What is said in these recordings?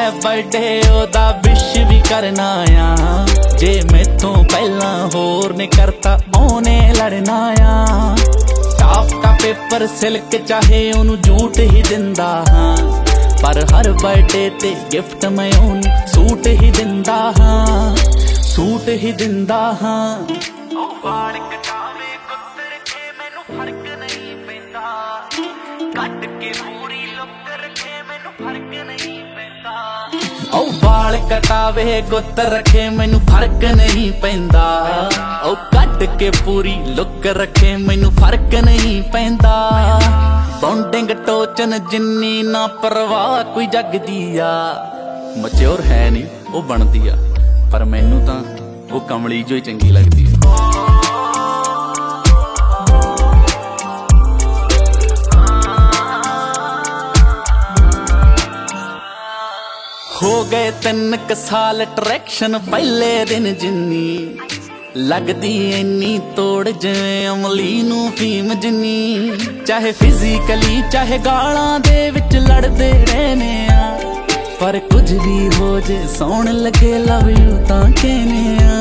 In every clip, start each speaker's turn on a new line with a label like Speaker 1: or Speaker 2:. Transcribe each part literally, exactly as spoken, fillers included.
Speaker 1: है बर्थडे ओदा विश भी करना आ जे मैथों पहला होर ने करता ओने लड़ना आ टाप का पेपर सिल्क चाहे ओनू झूठ ही दिंदा हाँ पर हर बर्थडे ते गिफ्ट मैं ओनू सूट ही दिंदा हाँ सूट ही दिंदा हाँ वाल कटावे गुत्त रखे मैनू फर्क नहीं पैंदा कट के पूरी लुक रखे मैनू फर्क नहीं पैंदा ओ वाल कटावे गुत्त रखे मैनू फर्क नहीं पैंदा ओ कट के पूरी लुक रखे मैनू फर्क नहीं पैंदा बॉन्डिंग टोचन जिन्नी ना परवाह कोई जगदी आ मैच्योर है नहीं वो बनदी आ पर मैनू तां वो कमली जो ही चंगी लगदी है हो गए तीन क साल ट्रैक्शन पहले दिन जिन्नी लगदी इन्नी तोड़ जिवें अमली नू फीम जिन्नी चाहे फिजिकली चाहे गालां दे विच लड़दे रहने आ पर कुछ भी हो जे सौण लगे लव यू तां कहने आ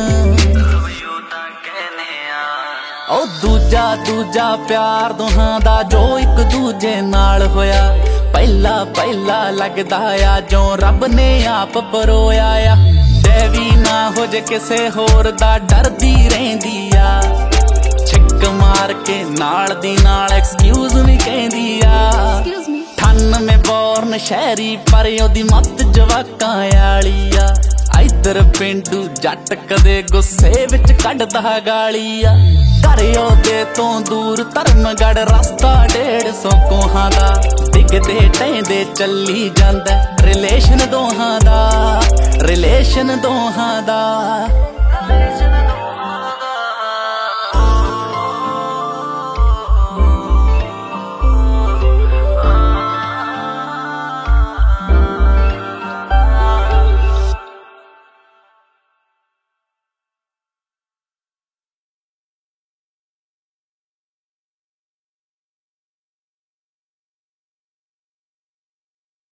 Speaker 1: ओ दूजा दूजा प्यार दोहां दा जो एक दूजे नाल होया पहला पहला लगदा आ जो रब ने आप परोया आ देवी ना हो जे किसे होर दा डरदी रहिंदी आ छिक मार के नाल दी नाल एक्सक्यूज भी कहंदी आ ठन में बोर्न शहरी पर ओदी मत जवाकां आली आ इधर पिंडू जट कदे गुस्से विच कढदा गाली आ घर ओदे तो दूर धर्मगढ़ रास्ता डेढ़ सौ कोहां दा डिगदे टैंदे चली जांदा रिलेशन दोहां दा रिलेशन दोहां दा